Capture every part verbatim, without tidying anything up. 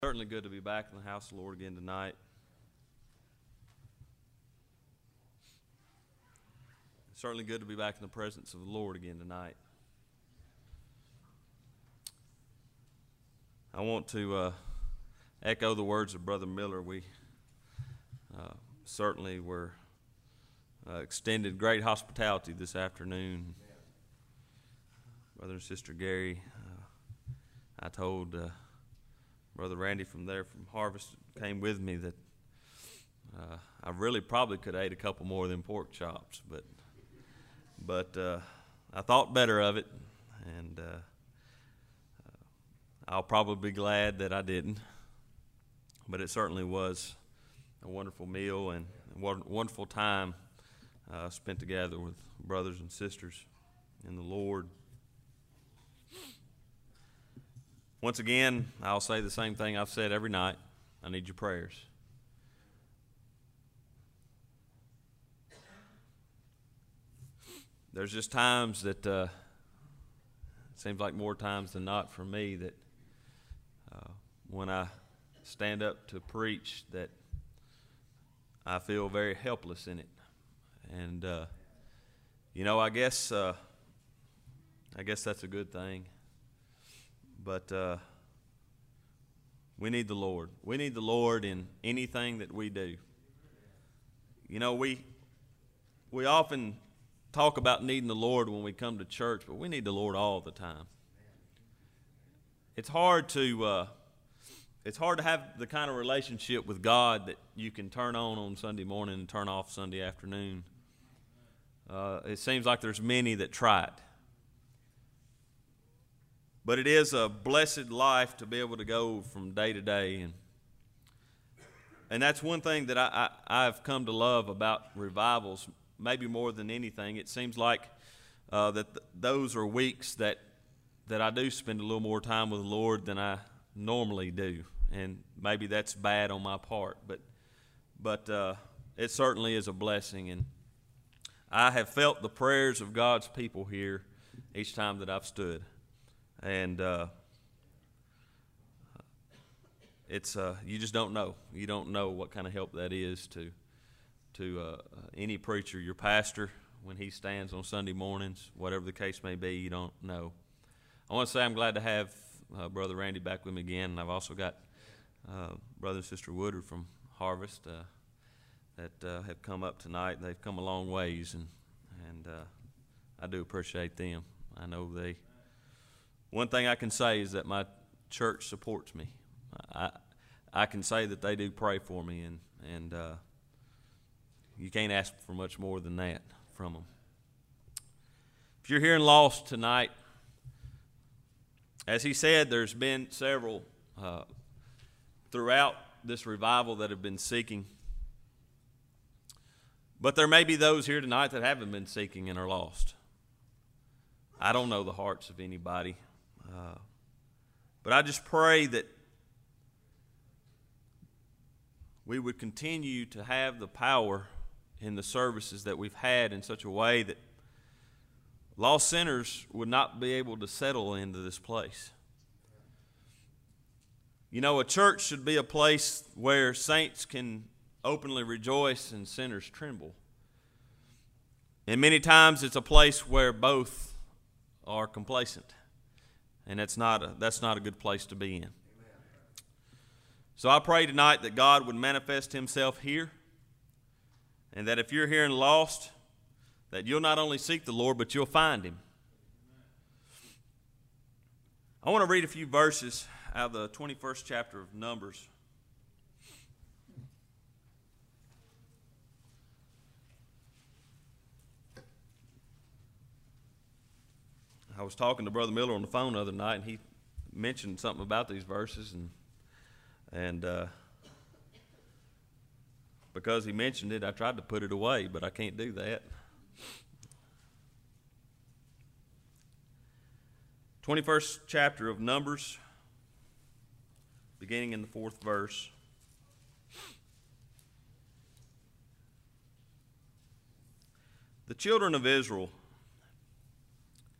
Certainly good to be back in the house of the Lord again tonight. Certainly good to be back in the presence of the Lord again tonight. I want to uh, echo the words of Brother Miller. We uh, certainly were uh, extended great hospitality this afternoon. Brother and Sister Gary, uh, I told uh, Brother Randy from there from Harvest came with me that uh, I really probably could have ate a couple more of them pork chops, but but uh, I thought better of it, and uh, I'll probably be glad that I didn't. But it certainly was a wonderful meal and a wonderful time uh, spent together with brothers and sisters in the Lord. Once again, I'll say the same thing I've said every night. I need your prayers. There's just times that, uh, it seems like more times than not for me, that uh, when I stand up to preach, that I feel very helpless in it. And, uh, you know, I guess, uh, I guess that's a good thing. But uh, we need the Lord. We need the Lord in anything that we do. You know, we we often talk about needing the Lord when we come to church, but we need the Lord all the time. It's hard to uh, it's hard to have the kind of relationship with God that you can turn on on Sunday morning and turn off Sunday afternoon. Uh, it seems like there's many that try it. But it is a blessed life to be able to go from day to day. And and that's one thing that I, I, I've come to love about revivals, maybe more than anything. It seems like uh, that th- those are weeks that, that I do spend a little more time with the Lord than I normally do. And maybe that's bad on my part. But, but uh, it certainly is a blessing. And I have felt the prayers of God's people here each time that I've stood. And uh, it's uh, you just don't know. You don't know what kind of help that is to to uh, any preacher, your pastor, when he stands on Sunday mornings, whatever the case may be. You don't know. I want to say I'm glad to have uh, Brother Randy back with me again, and I've also got uh, Brother and Sister Woodard from Harvest uh, that uh, have come up tonight. They've come a long ways, and and uh, I do appreciate them. I know they. One thing I can say is that my church supports me. I I can say that they do pray for me, and and uh, you can't ask for much more than that from them. If you're here and lost tonight, as he said, there's been several uh, throughout this revival that have been seeking. But there may be those here tonight that haven't been seeking and are lost. I don't know the hearts of anybody. Uh, but I just pray that we would continue to have the power in the services that we've had in such a way that lost sinners would not be able to settle into this place. You know, a church should be a place where saints can openly rejoice and sinners tremble. And many times it's a place where both are complacent. And that's not a, that's not a good place to be in. Amen. So I pray tonight that God would manifest himself here, and that if you're here and lost, that you'll not only seek the Lord, but you'll find him. I want to read a few verses out of the twenty-first chapter of Numbers. I was talking to Brother Miller on the phone the other night, and he mentioned something about these verses, and and uh, because he mentioned it, I tried to put it away, but I can't do that. twenty-first chapter of Numbers, beginning in the fourth verse. The children of Israel,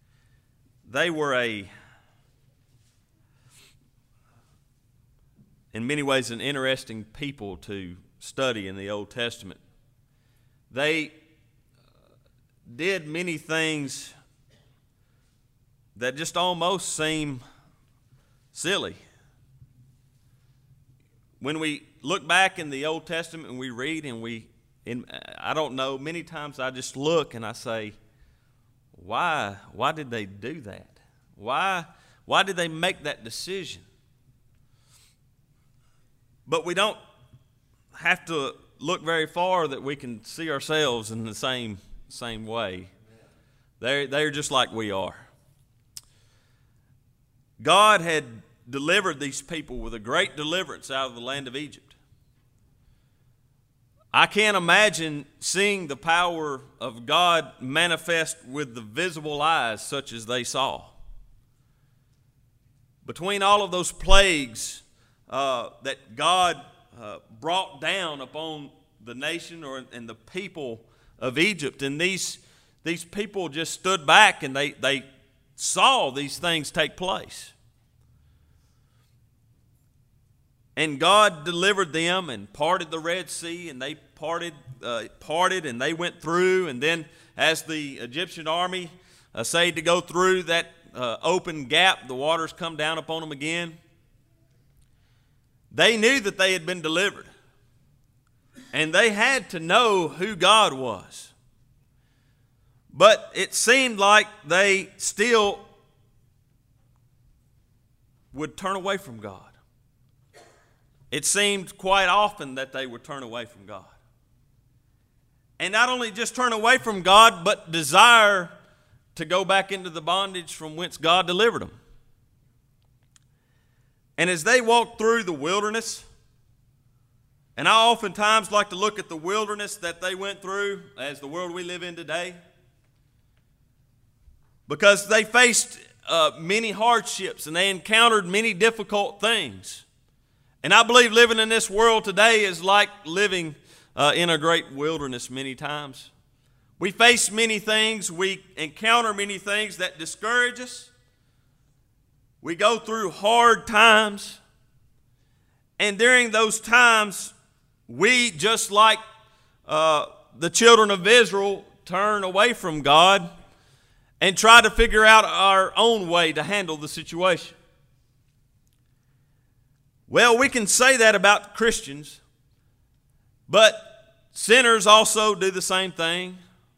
they were a in many ways, an interesting people to study in the Old Testament. They did many things that just almost seem silly. When we look back in the Old Testament and we read and we, in, I don't know, many times I just look and I say, why, why did they do that? Why, why did they make that decision? But we don't have to look very far that we can see ourselves in the same same way. They're, they're just like we are. God had delivered these people with a great deliverance out of the land of Egypt. I can't imagine seeing the power of God manifest with the visible eyes such as they saw. Between all of those plagues uh, that God uh, brought down upon the nation or and the people of Egypt, and these these people just stood back and they, they saw these things take place. And God delivered them and parted the Red Sea, and they parted, uh, parted, and they went through. And then, as the Egyptian army essayed to go through that uh, open gap, the waters come down upon them again. They knew that they had been delivered, and they had to know who God was. But it seemed like they still would turn away from God. It seemed quite often that they would turn away from God. And not only just turn away from God, but desire to go back into the bondage from whence God delivered them. And as they walked through the wilderness, and I oftentimes like to look at the wilderness that they went through as the world we live in today, because they faced uh, many hardships and they encountered many difficult things. And I believe living in this world today is like living uh, in a great wilderness many times. We face many things. We encounter many things that discourage us. We go through hard times. And during those times, we, just like uh, the children of Israel, turn away from God and try to figure out our own way to handle the situation. Well, we can say that about Christians, but sinners also do the same thing.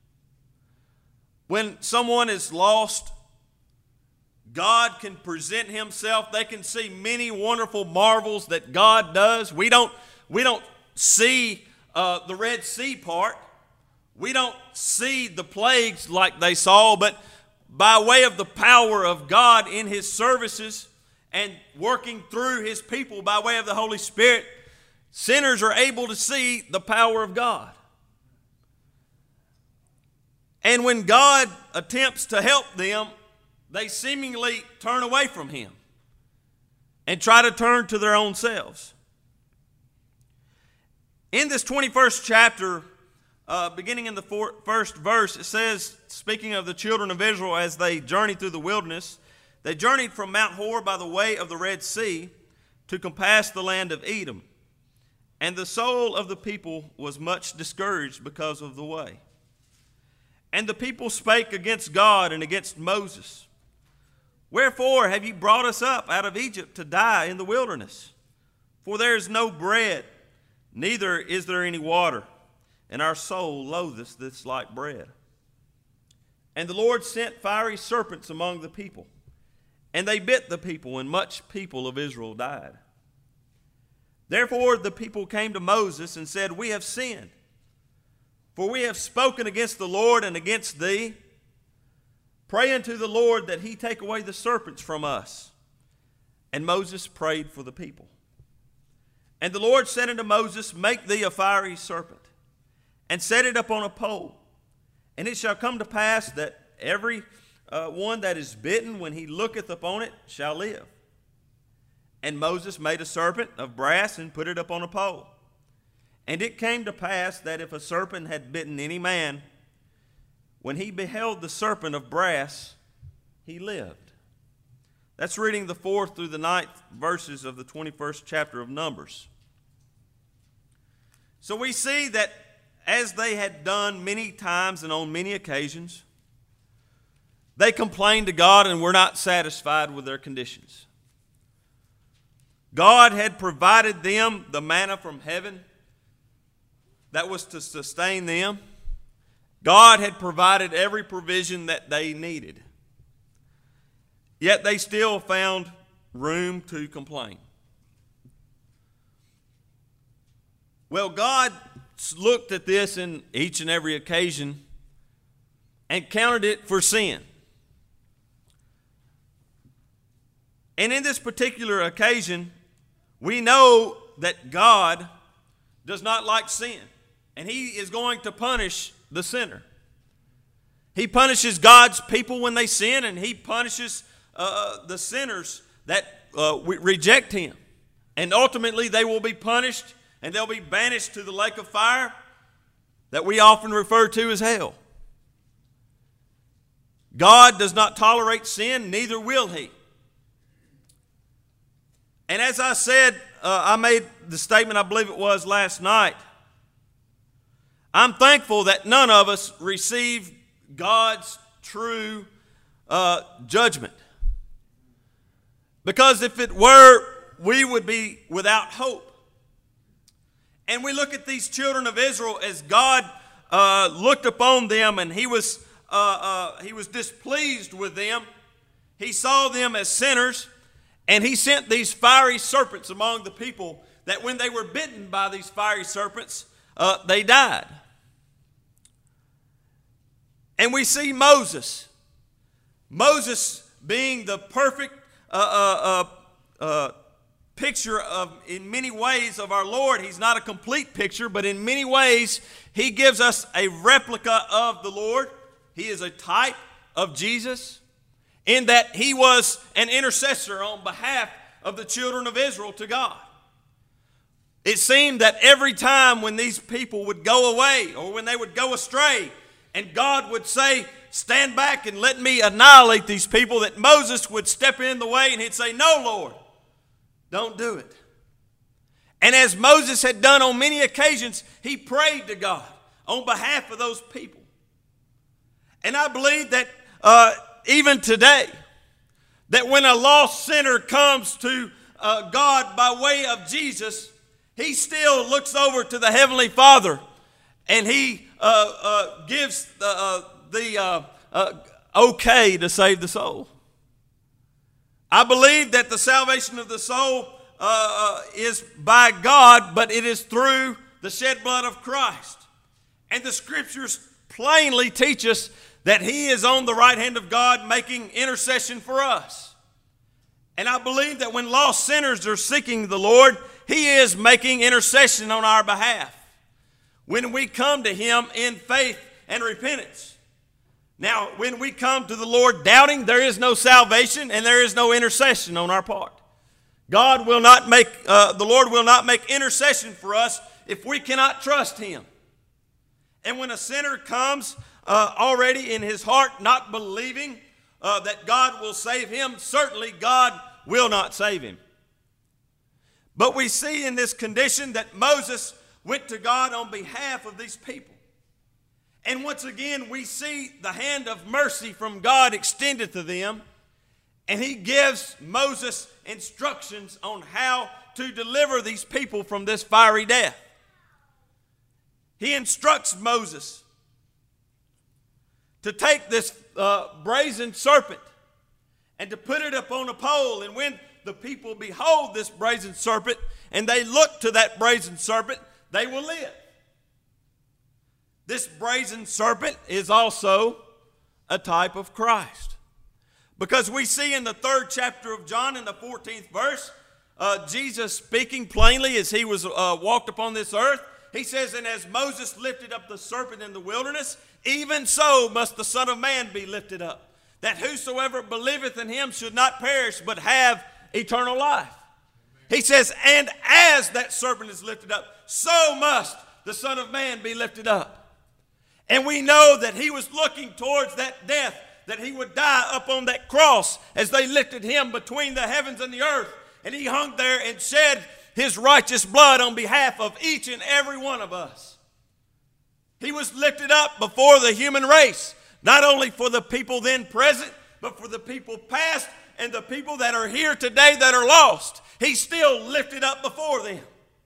When someone is lost, God can present himself. They can see many wonderful marvels that God does. We don't, we don't see uh, the Red Sea part. We don't see the plagues like they saw, but by way of the power of God in his services and working through his people by way of the Holy Spirit, sinners are able to see the power of God. And when God attempts to help them, they seemingly turn away from him and try to turn to their own selves. In this twenty-first chapter, uh, beginning in the four, first verse, it says, speaking of the children of Israel as they journeyed through the wilderness, they journeyed from Mount Hor by the way of the Red Sea to compass the land of Edom. And the soul of the people was much discouraged because of the way. And the people spake against God and against Moses. Wherefore have ye brought us up out of Egypt to die in the wilderness? For there is no bread, neither is there any water, and our soul loatheth this light bread. And the Lord sent fiery serpents among the people, and they bit the people, and much people of Israel died. Therefore the people came to Moses and said, We have sinned, for we have spoken against the Lord and against thee. Pray unto the Lord that he take away the serpents from us. And Moses prayed for the people. And the Lord said unto Moses, Make thee a fiery serpent, and set it upon a pole. And it shall come to pass that every uh, one that is bitten, when he looketh upon it, shall live. And Moses made a serpent of brass and put it upon a pole. And it came to pass that if a serpent had bitten any man, when he beheld the serpent of brass, he lived. That's reading the fourth through the ninth verses of the twenty-first chapter of Numbers. So we see that as they had done many times and on many occasions, they complained to God and were not satisfied with their conditions. God had provided them the manna from heaven that was to sustain them. God had provided every provision that they needed. Yet they still found room to complain. Well, God looked at this in each and every occasion and counted it for sin. And in this particular occasion, we know that God does not like sin, and He is going to punish the sinner. He punishes God's people when they sin, and He punishes uh, the sinners that uh, reject Him. And ultimately, they will be punished, and they'll be banished to the lake of fire that we often refer to as hell. God does not tolerate sin, neither will He. And as I said, uh, I made the statement, I believe it was last night, I'm thankful that none of us received God's true uh, judgment. Because if it were, we would be without hope. And we look at these children of Israel as God uh, looked upon them, and He was, uh, uh, he was displeased with them. He saw them as sinners. And He sent these fiery serpents among the people that when they were bitten by these fiery serpents, uh, they died. And we see Moses. Moses being the perfect uh, uh, uh, uh, picture of, in many ways, of our Lord. He's not a complete picture, but in many ways, he gives us a replica of the Lord. He is a type of Jesus, in that he was an intercessor on behalf of the children of Israel to God. It seemed that every time when these people would go away or when they would go astray, and God would say, stand back and let me annihilate these people, that Moses would step in the way and he'd say, no, Lord, don't do it. And as Moses had done on many occasions, he prayed to God on behalf of those people. And I believe that uh, even today, that when a lost sinner comes to uh, God by way of Jesus, he still looks over to the Heavenly Father and he uh, uh, gives the, uh, the uh, uh, okay to save the soul. I believe that the salvation of the soul uh, is by God, but it is through the shed blood of Christ. And the Scriptures plainly teach us that He is on the right hand of God making intercession for us. And I believe that when lost sinners are seeking the Lord, He is making intercession on our behalf when we come to Him in faith and repentance. Now, when we come to the Lord doubting, there is no salvation and there is no intercession on our part. God will not make, uh, the Lord will not make intercession for us if we cannot trust Him. And when a sinner comes uh, already in his heart not believing uh, that God will save him, certainly God will not save him. But we see in this condition that Moses went to God on behalf of these people. And once again, we see the hand of mercy from God extended to them. And He gives Moses instructions on how to deliver these people from this fiery death. He instructs Moses to take this uh, brazen serpent and to put it upon a pole. And when the people behold this brazen serpent and they look to that brazen serpent, they will live. This brazen serpent is also a type of Christ. Because we see in the third chapter of John, in the fourteenth verse, uh, Jesus speaking plainly as He was uh, walked upon this earth. He says, and as Moses lifted up the serpent in the wilderness, even so must the Son of Man be lifted up, that whosoever believeth in Him should not perish, but have eternal life. He says, and as that serpent is lifted up, so must the Son of Man be lifted up. And we know that He was looking towards that death that he would die up on that cross as they lifted him between the heavens and the earth. And he hung there and shed his righteous blood on behalf of each and every one of us. He was lifted up before the human race, not only for the people then present, but for the people past and the people that are here today that are lost. He's still lifted up before them.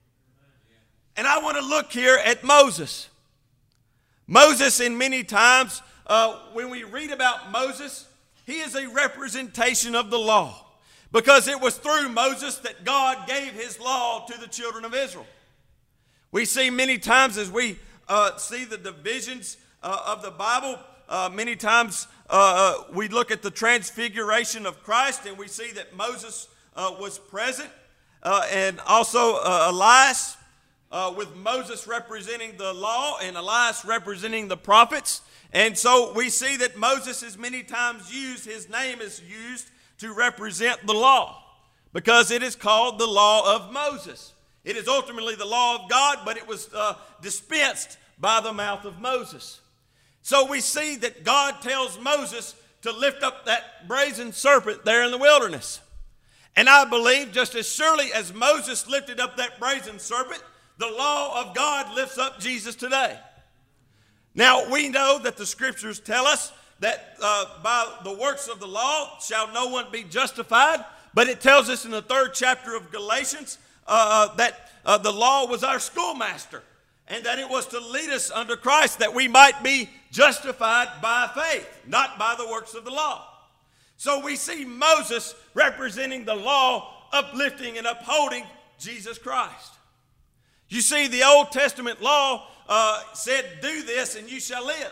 And I want to look here at Moses. Moses, in many times, uh, when we read about Moses, he is a representation of the law. Because it was through Moses that God gave his law to the children of Israel. We see many times as we uh, see the divisions uh, of the Bible, uh, many times uh, we look at the transfiguration of Christ and we see that Moses uh, was present uh, and also uh, Elias, uh, with Moses representing the law and Elias representing the prophets. And so we see that Moses is many times used, his name is used to represent the law, because it is called the law of Moses. It is ultimately the law of God, but it was uh, dispensed by the mouth of Moses. So we see that God tells Moses to lift up that brazen serpent there in the wilderness. And I believe just as surely as Moses lifted up that brazen serpent, the law of God lifts up Jesus today. Now we know that the scriptures tell us that uh, by the works of the law shall no one be justified. But it tells us in the third chapter of Galatians uh, that uh, the law was our schoolmaster, and that it was to lead us unto Christ, that we might be justified by faith, not by the works of the law. So we see Moses representing the law, uplifting and upholding Jesus Christ. You see, the Old Testament law uh, said, do this and you shall live.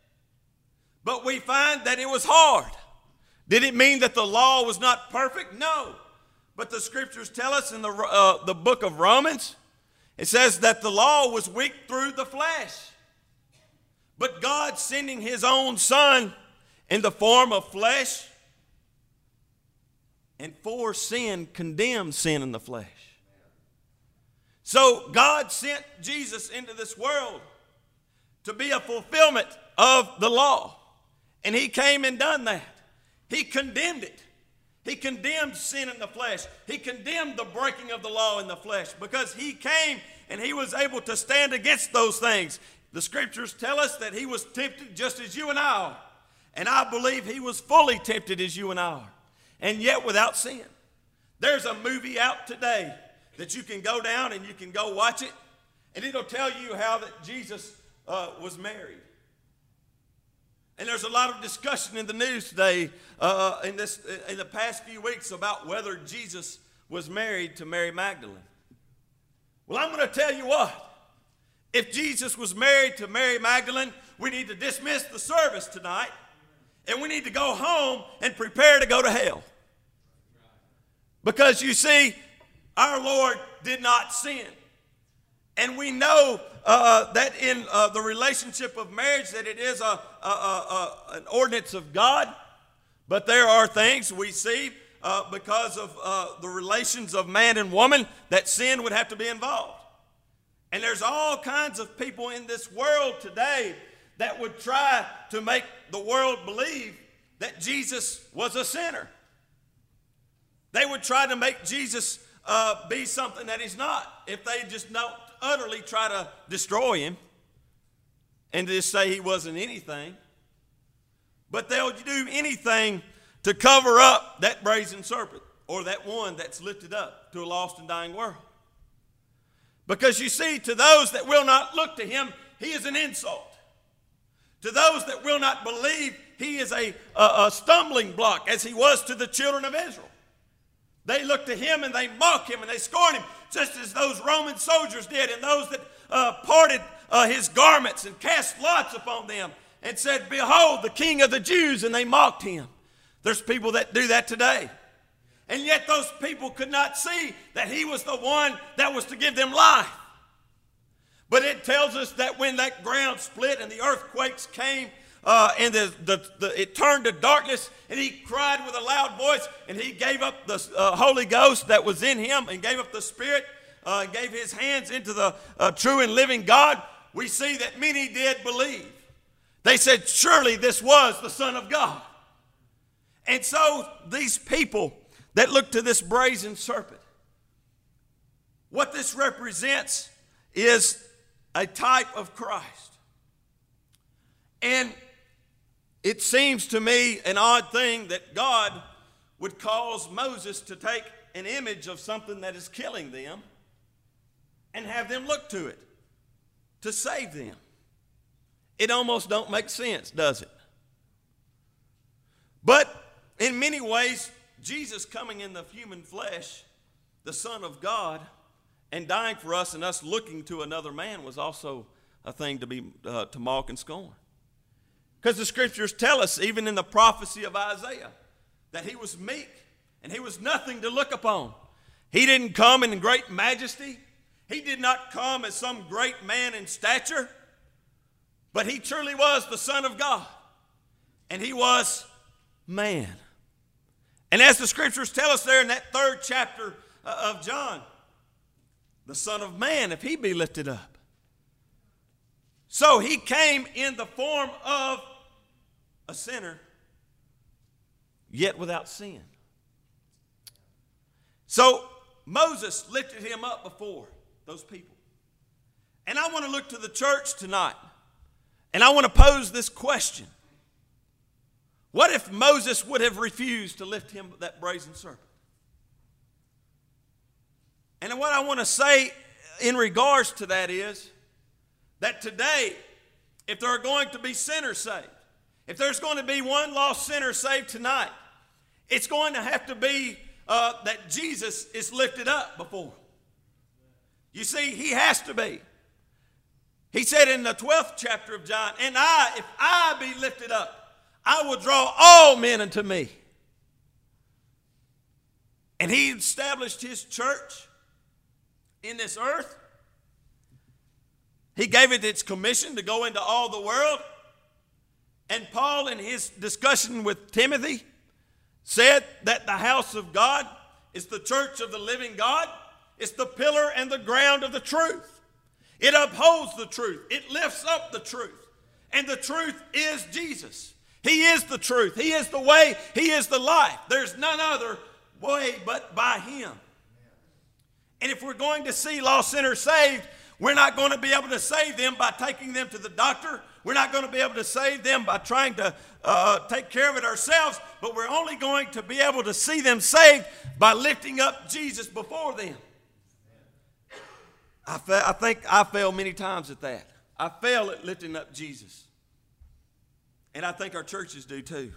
But we find that it was hard. Did it mean that the law was not perfect? No. But the scriptures tell us in the, uh, the book of Romans, it says that the law was weak through the flesh. But God sending his own son in the form of flesh, and for sin condemned sin in the flesh. So God sent Jesus into this world to be a fulfillment of the law. And he came and done that. He condemned it. He condemned sin in the flesh. He condemned the breaking of the law in the flesh, because he came and he was able to stand against those things. The scriptures tell us that he was tempted just as you and I are. And I believe he was fully tempted as you and I are, and yet without sin. There's a movie out today that you can go down and you can go watch it, and it'll tell you how that Jesus uh, was married. And there's a lot of discussion in the news today, uh, in this in the past few weeks, about whether Jesus was married to Mary Magdalene. Well, I'm going to tell you what. If Jesus was married to Mary Magdalene, we need to dismiss the service tonight, and we need to go home and prepare to go to hell. Because you see, our Lord did not sin. And we know uh, that in uh, the relationship of marriage, that it is a, a, a, a, an ordinance of God. But there are things we see uh, because of uh, the relations of man and woman that sin would have to be involved. And there's all kinds of people in this world today that would try to make the world believe that Jesus was a sinner. They would try to make Jesus uh, be something that he's not, if they just don't utterly try to destroy him and just say he wasn't anything. But they'll do anything to cover up that brazen serpent, or that one that's lifted up to a lost and dying world. Because you see, to those that will not look to him, he is an insult. To those that will not believe, he is a, a, a stumbling block, as he was to the children of Israel. They look to him and they mock him and they scorn him, just as those Roman soldiers did, and those that uh, parted uh, his garments and cast lots upon them and said, behold, the King of the Jews, and they mocked him. There's people that do that today. And yet those people could not see that he was the one that was to give them life. But it tells us that when that ground split and the earthquakes came, Uh, and the, the, the, it turned to darkness, and he cried with a loud voice, and he gave up the uh, Holy Ghost that was in him, and gave up the Spirit, uh, and gave his hands into the uh, true and living God. We see that many did believe. They said, surely this was the Son of God. And so these people that look to this brazen serpent, what this represents is a type of Christ. And it seems to me an odd thing that God would cause Moses to take an image of something that is killing them and have them look to it to save them. It almost don't make sense, does it? But in many ways, Jesus coming in the human flesh, the Son of God, and dying for us and us looking to another man was also a thing to be uh, to mock and scorn. Because the scriptures tell us, even in the prophecy of Isaiah, that he was meek and he was nothing to look upon. He didn't come in great majesty. He did not come as some great man in stature. But he truly was the Son of God. And he was man. And as the scriptures tell us there in that third chapter of John, the Son of Man, if he be lifted up. So he came in the form of a sinner, yet without sin. So Moses lifted him up before those people. And I want to look to the church tonight, and I want to pose this question. What if Moses would have refused to lift him that brazen serpent? And what I want to say in regards to that is that today, if there are going to be sinners saved, if there's going to be one lost sinner saved tonight, it's going to have to be uh, that Jesus is lifted up before. You see, he has to be. He said in the twelfth chapter of John, and I, if I be lifted up, I will draw all men unto me. And he established his church in this earth. He gave it its commission to go into all the world. And Paul, in his discussion with Timothy, said that the house of God is the church of the living God. It's the pillar and the ground of the truth. It upholds the truth. It lifts up the truth. And the truth is Jesus. He is the truth. He is the way. He is the life. There's none other way but by him. And if we're going to see lost sinners saved, we're not going to be able to save them by taking them to the doctor. We're not going to be able to save them by trying to uh, take care of it ourselves. But we're only going to be able to see them saved by lifting up Jesus before them. I, fa- I think I fail many times at that. I fail at lifting up Jesus. And I think our churches do too.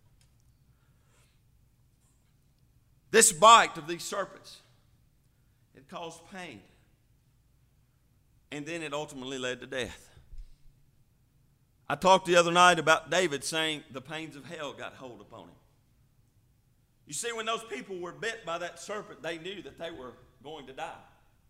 This bite of these serpents, it caused pain. And then it ultimately led to death. I talked the other night about David saying the pains of hell got hold upon him. You see, when those people were bit by that serpent, they knew that they were going to die.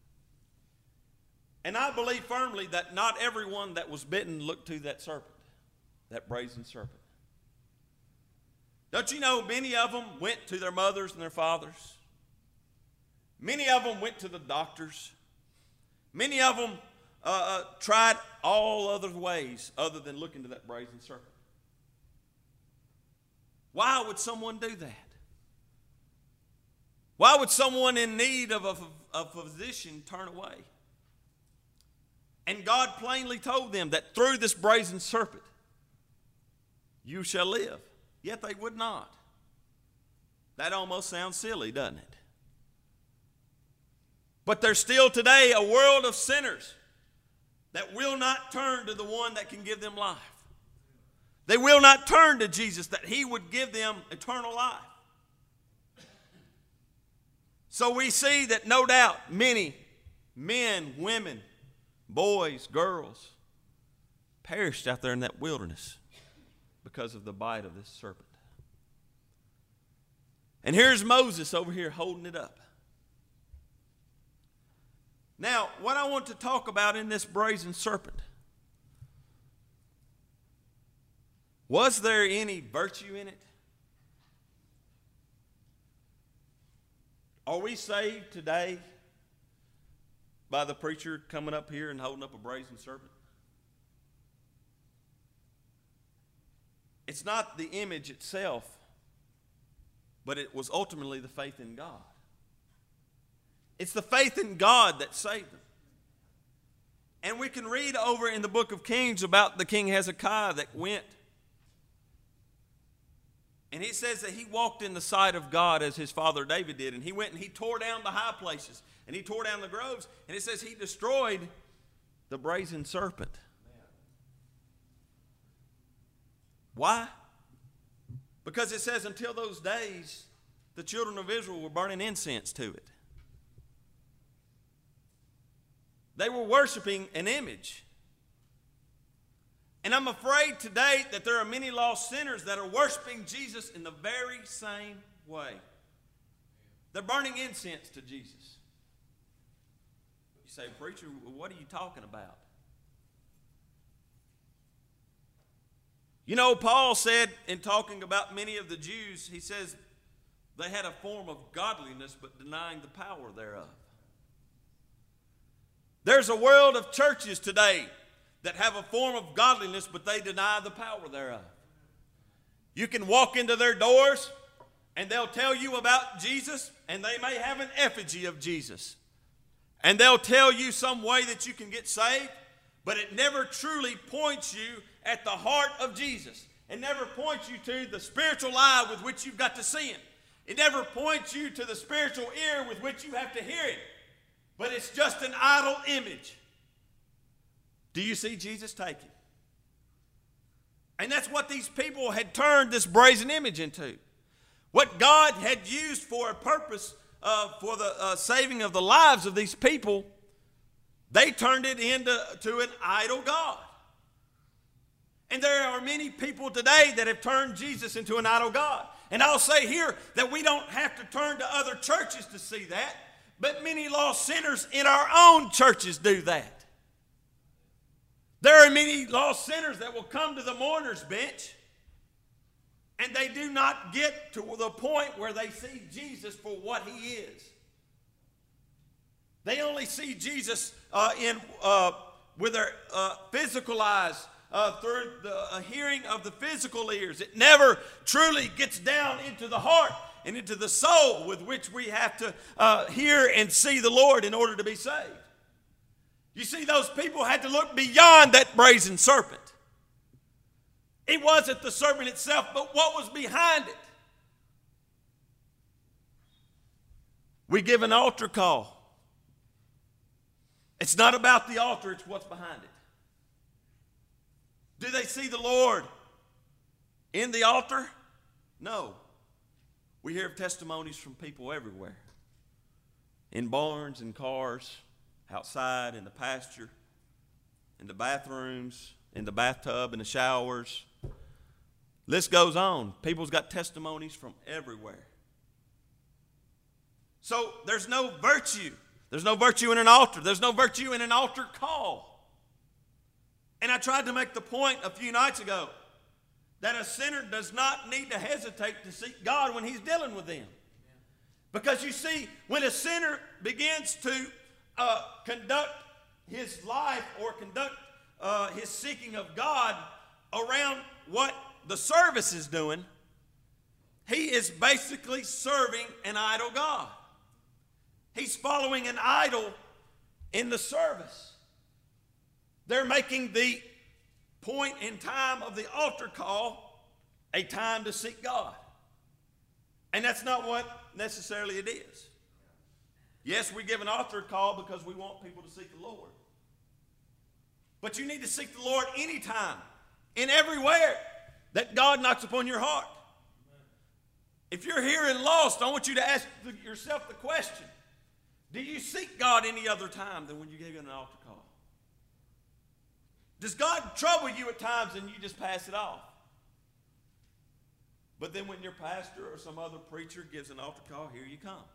And I believe firmly that not everyone that was bitten looked to that serpent, that brazen serpent. Don't you know many of them went to their mothers and their fathers? Many of them went to the doctors. Many of them uh, uh, tried all other ways other than looking to that brazen serpent. Why would someone do that? Why would someone in need of a, a physician turn away? And God plainly told them that through this brazen serpent, you shall live. Yet they would not. That almost sounds silly, doesn't it? But there's still today a world of sinners that will not turn to the one that can give them life. They will not turn to Jesus that he would give them eternal life. So we see that no doubt many men, women, boys, girls perished out there in that wilderness because of the bite of this serpent. And here's Moses over here holding it up. Now, what I want to talk about in this brazen serpent, was there any virtue in it? Are we saved today by the preacher coming up here and holding up a brazen serpent? It's not the image itself but it was ultimately the faith in God. It's the faith in God that saved them. And we can read over in the book of Kings about the king Hezekiah that went. And he says that he walked in the sight of God as his father David did. And he went and he tore down the high places. And he tore down the groves. And it says he destroyed the brazen serpent. Why? Because it says until those days, the children of Israel were burning incense to it. They were worshiping an image. And I'm afraid today that there are many lost sinners that are worshiping Jesus in the very same way. They're burning incense to Jesus. You say, preacher, what are you talking about? You know, Paul said in talking about many of the Jews, he says they had a form of godliness but denying the power thereof. There's a world of churches today that have a form of godliness, but they deny the power thereof. You can walk into their doors, and they'll tell you about Jesus, and they may have an effigy of Jesus. And they'll tell you some way that you can get saved, but it never truly points you at the heart of Jesus. It never points you to the spiritual eye with which you've got to see Him. It never points you to the spiritual ear with which you have to hear Him. But it's just an idol image. Do you see Jesus taken? And that's what these people had turned this brazen image into. What God had used for a purpose uh, for the uh, saving of the lives of these people, they turned it into to an idol god. And there are many people today that have turned Jesus into an idol god. And I'll say here that we don't have to turn to other churches to see that. But many lost sinners in our own churches do that. There are many lost sinners that will come to the mourner's bench and they do not get to the point where they see Jesus for what He is. They only see Jesus uh, in uh, with their uh, physical eyes, uh, through the uh, hearing of the physical ears. It never truly gets down into the heart and into the soul with which we have to uh, hear and see the Lord in order to be saved. You see, those people had to look beyond that brazen serpent. It wasn't the serpent itself, but what was behind it. We give an altar call. It's not about the altar, it's what's behind it. Do they see the Lord in the altar? No. We hear of testimonies from people everywhere. In barns and cars, outside, in the pasture, in the bathrooms, in the bathtub, in the showers. List goes on. People's got testimonies from everywhere. So there's no virtue. There's no virtue in an altar. There's no virtue in an altar call. And I tried to make the point a few nights ago that a sinner does not need to hesitate to seek God when he's dealing with them. Because you see, when a sinner begins to uh, conduct his life or conduct uh, his seeking of God around what the service is doing, he is basically serving an idol God. He's following an idol in the service. They're making the point in time of the altar call a time to seek God. And that's not what necessarily it is. Yes, we give an altar call because we want people to seek the Lord. But you need to seek the Lord anytime, in everywhere that God knocks upon your heart. If you're here and lost, I want you to ask yourself the question, do you seek God any other time than when you give an altar call? Does God trouble you at times and you just pass it off? But then when your pastor or some other preacher gives an altar call, here you come.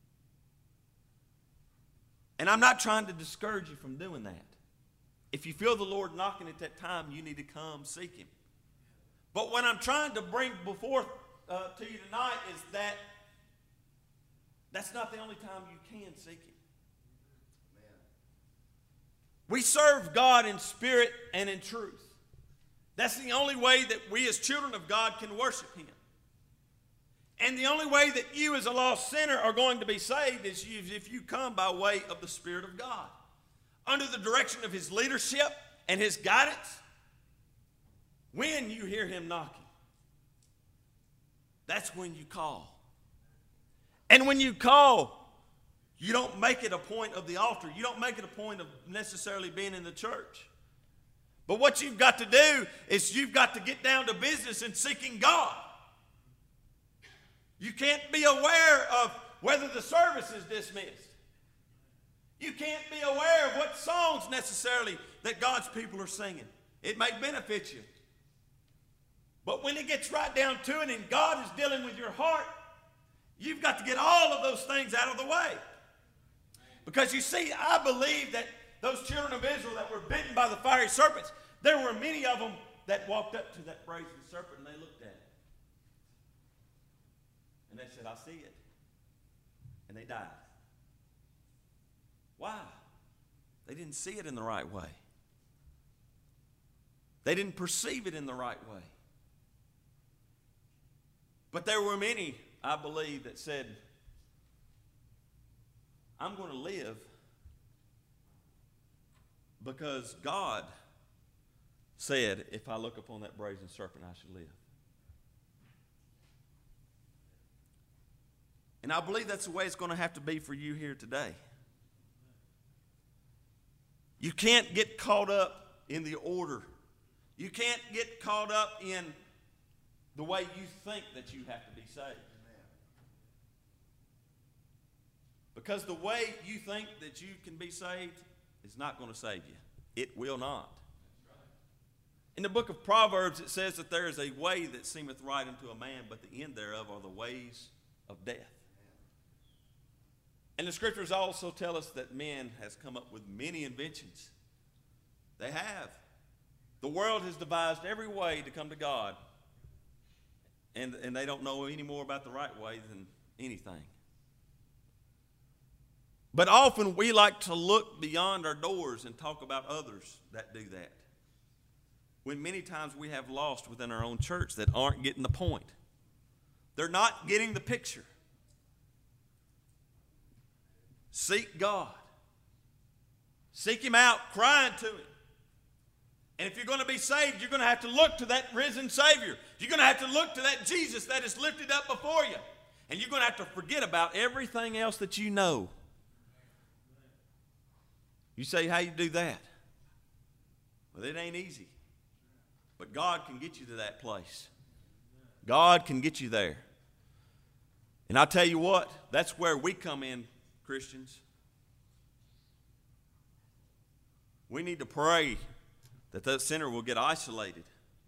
And I'm not trying to discourage you from doing that. If you feel the Lord knocking at that time, you need to come seek Him. But what I'm trying to bring before uh, to you tonight is that that's not the only time you can seek Him. We serve God in spirit and in truth. That's the only way that we as children of God can worship Him. And the only way that you as a lost sinner are going to be saved is if you come by way of the Spirit of God, under the direction of His leadership and His guidance. When you hear Him knocking, that's when you call. And when you call, you don't make it a point of the altar. You don't make it a point of necessarily being in the church. But what you've got to do is you've got to get down to business in seeking God. You can't be aware of whether the service is dismissed. You can't be aware of what songs necessarily that God's people are singing. It may benefit you. But when it gets right down to it and God is dealing with your heart, you've got to get all of those things out of the way. Because you see, I believe that those children of Israel that were bitten by the fiery serpents, there were many of them that walked up to that brazen serpent and they looked at it. And they said, I see it. And they died. Why? They didn't see it in the right way. They didn't perceive it in the right way. But there were many, I believe, that said, I'm going to live because God said, if I look upon that brazen serpent, I should live. And I believe that's the way it's going to have to be for you here today. You can't get caught up in the order. You can't get caught up in the way you think that you have to be saved. Because the way you think that you can be saved is not going to save you. It will not. In the book of Proverbs, it says that there is a way that seemeth right unto a man, but the end thereof are the ways of death. And the scriptures also tell us that man has come up with many inventions. They have. The world has devised every way to come to God. And, and they don't know any more about the right way than anything. But often we like to look beyond our doors and talk about others that do that. When many times we have lost within our own church that aren't getting the point. They're not getting the picture. Seek God. Seek Him out, crying to Him. And if you're going to be saved, you're going to have to look to that risen Savior. You're going to have to look to that Jesus that is lifted up before you. And you're going to have to forget about everything else that you know. You say, how you do that? Well, it ain't easy. But God can get you to that place. God can get you there. And I'll tell you what, that's where we come in, Christians. We need to pray that that sinner will get isolated.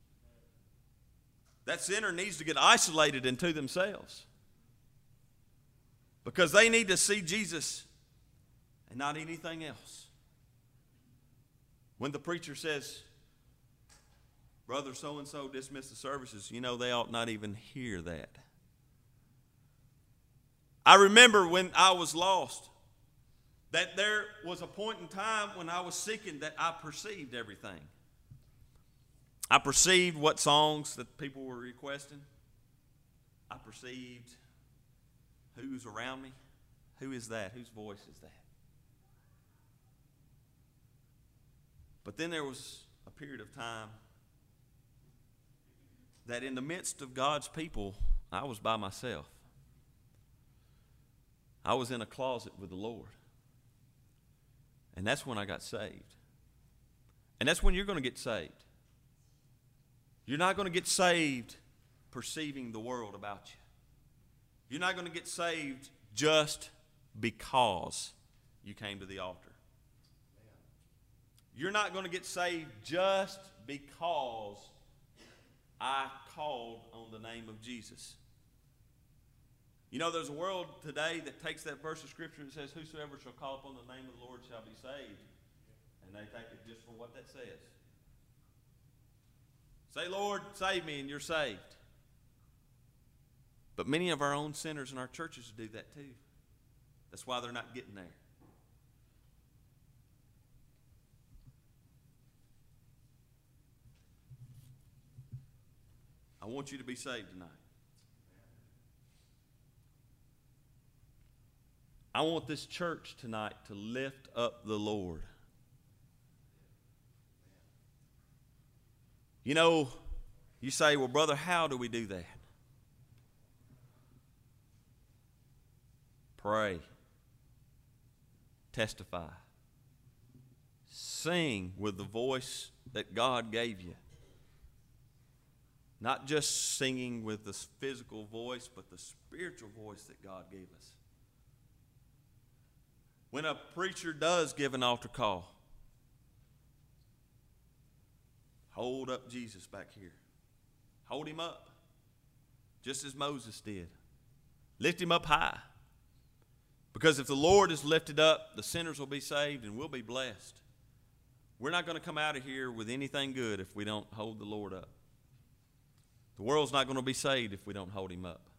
That sinner needs to get isolated into themselves. Because they need to see Jesus and not anything else. When the preacher says, brother so-and-so dismissed the services, you know they ought not even hear that. I remember when I was lost, that there was a point in time when I was seeking that I perceived everything. I perceived what songs that people were requesting. I perceived who's around me. Who is that? Whose voice is that? But then there was a period of time that in the midst of God's people, I was by myself. I was in a closet with the Lord. And that's when I got saved. And that's when you're going to get saved. You're not going to get saved perceiving the world about you. You're not going to get saved just because you came to the altar. You're not going to get saved just because I called on the name of Jesus. You know, there's a world today that takes that verse of Scripture and says, whosoever shall call upon the name of the Lord shall be saved. And they take it just for what that says. Say, Lord, save me, and you're saved. But many of our own sinners in our churches do that too. That's why they're not getting there. I want you to be saved tonight. I want this church tonight to lift up the Lord. You know, you say, well, brother, how do we do that? Pray. Testify. Sing with the voice that God gave you. Not just singing with the physical voice, but the spiritual voice that God gave us. When a preacher does give an altar call, hold up Jesus back here. Hold him up, just as Moses did. Lift him up high. Because if the Lord is lifted up, the sinners will be saved and we'll be blessed. We're not going to come out of here with anything good if we don't hold the Lord up. The world's not going to be saved if we don't hold him up.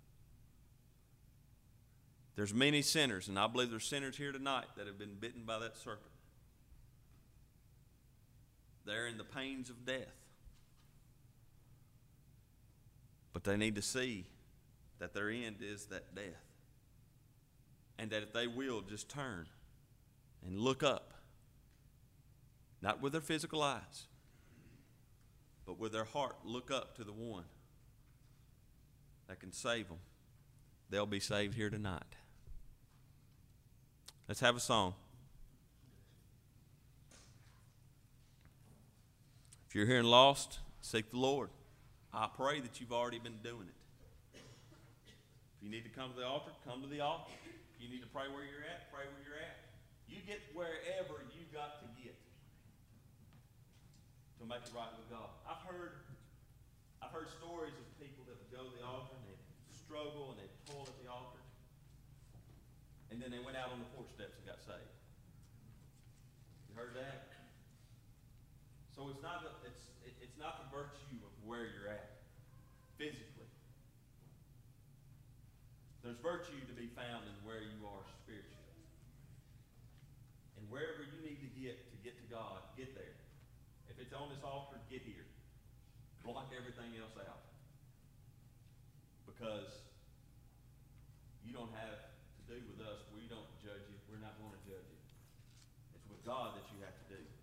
There's many sinners, and I believe there's sinners here tonight that have been bitten by that serpent. They're in the pains of death. But they need to see that their end is that death. And that if they will just turn and look up, not with their physical eyes, but with their heart, look up to the one that can save them, they'll be saved here tonight. Let's have a song. If you're here and lost, seek the Lord. I pray that you've already been doing it. If you need to come to the altar, come to the altar. If you need to pray where you're at, pray where you're at. You get wherever you got to get to make it right with God. I've heard, I've heard stories of people that would go to the altar and they'd struggle and they'd toil at the altar, and then they went out on the porch steps and got saved. You heard that? So it's not the, it's it, it's not the virtue of where you're at physically. There's virtue to be found in where you are spiritually. And wherever you need to get to get to God, get there. If it's on this altar, get here. Block everything else out. Because you don't have to do with us. We don't judge you. We're not going to judge you. It's with God that you have to do.